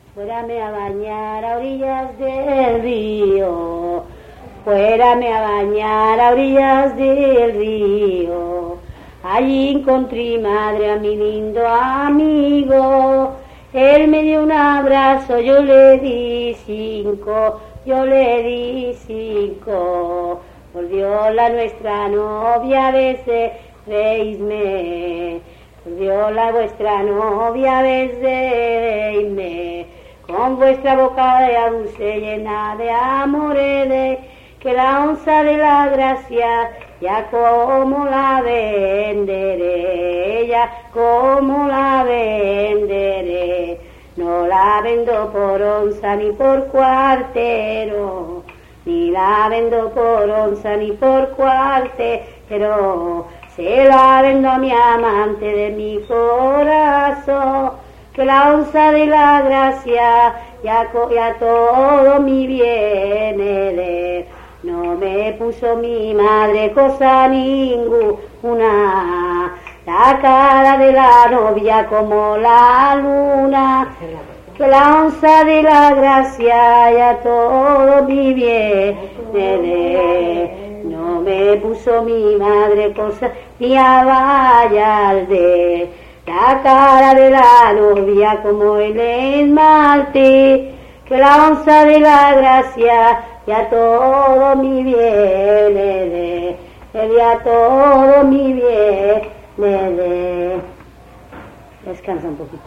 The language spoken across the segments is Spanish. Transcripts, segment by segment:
Fuérame a bañar a orillas del río, fuérame a bañar a orillas del río. Allí encontré, madre, a mi lindo amigo. Él me dio un abrazo, yo le di 5, yo le di 5. Por Dios, la nuestra novia, becereisme. Por Dios, la vuestra novia, becereisme. Con vuestra boca de dulce llena de amores, que la onza de la gracia, ya como la venderé, ya como la venderé. No la vendo por onza ni por cuartero, ni la vendo por onza ni por cuartero. Se la vendo a mi amante de mi corazón, que la onza de la gracia ya todo mi viene de. No me puso mi madre cosa ninguna, la cara de la novia como la luna, que la onza de la gracia ya todo mi viene de. No me puso mi madre cosa ni a Vallalde, la cara de la novia como el esmalte, que la onza de la gracia ya todo mi viene de, ya todo mi viene de. Descansa un poquito.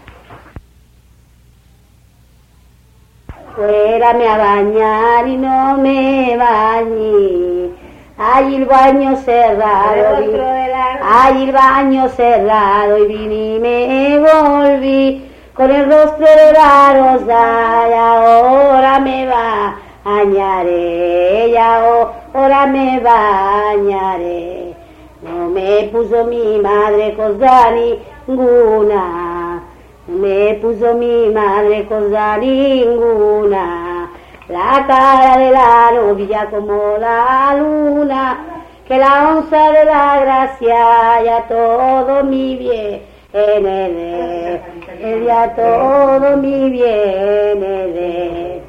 Fuérame a bañar y no me bañé, hay el baño cerrado, hay el baño cerrado y vine y me volví con el rostro de la rosa y ahora me bañaré, y ahora me bañaré. No me puso mi madre cosa ninguna, no me puso mi madre cosa ninguna, la cara de la novia como la luna, que la onza de la gracia ya todo mi bien de, ya todo mi viene de.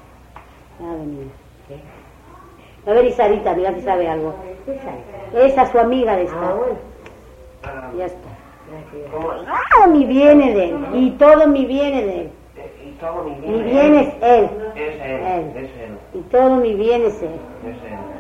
A ver, Isarita, mira si sabe algo. Esa es su amiga de esta. Ya está. Todo mi viene de él, y todo mi viene de él. Mi bien es él. Y todo mi bien es él.